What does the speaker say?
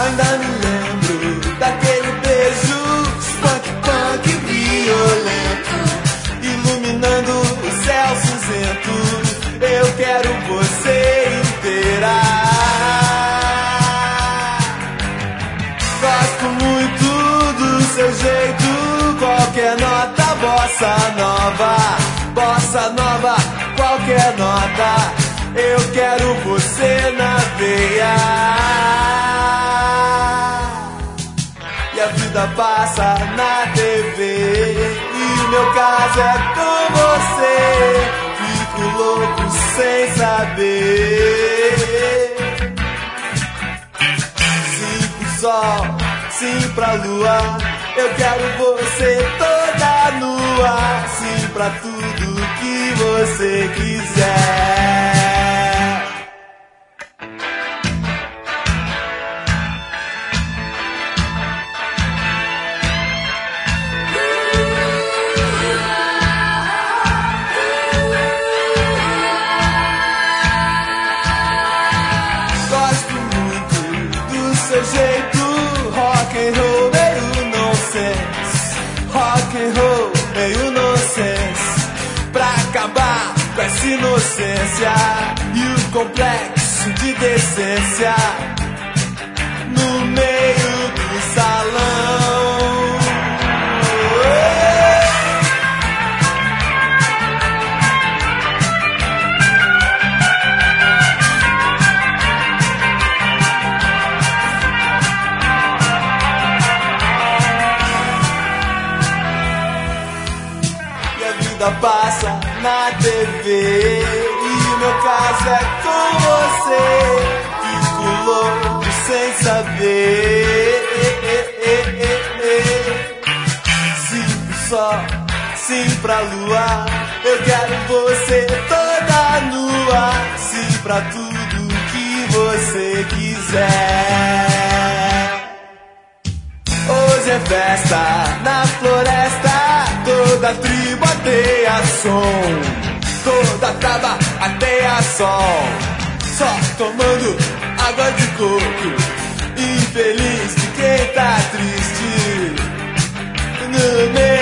Ainda me lembro daquele beijo punk, punk, violento, iluminando o céu cinzento. Eu quero você inteira. Gosto muito do seu jeito, qualquer nota, bossa nova, qualquer nota. Eu quero você na veia. E a vida passa na TV, e o meu caso é com você. Fico louco sem saber. Sim pro sol, sim pra lua, eu quero você toda nua. Sim pra tudo que você quiser. Gosto muito do seu jeito, rock and roll, meio nonsense. Rock and roll, meio nonsense. Pra acabar com essa inocência e o complexo de decência no meio do salão. Passa na TV, e o meu caso é com você. Fico louco sem saber. Sim pro sol, sim pra lua, eu quero você toda nua. Sim pra tudo que você quiser. Hoje é festa na floresta, toda a tribo ateia som, toda trava ateia sol. Só tomando água de coco, infeliz de quem tá triste no meio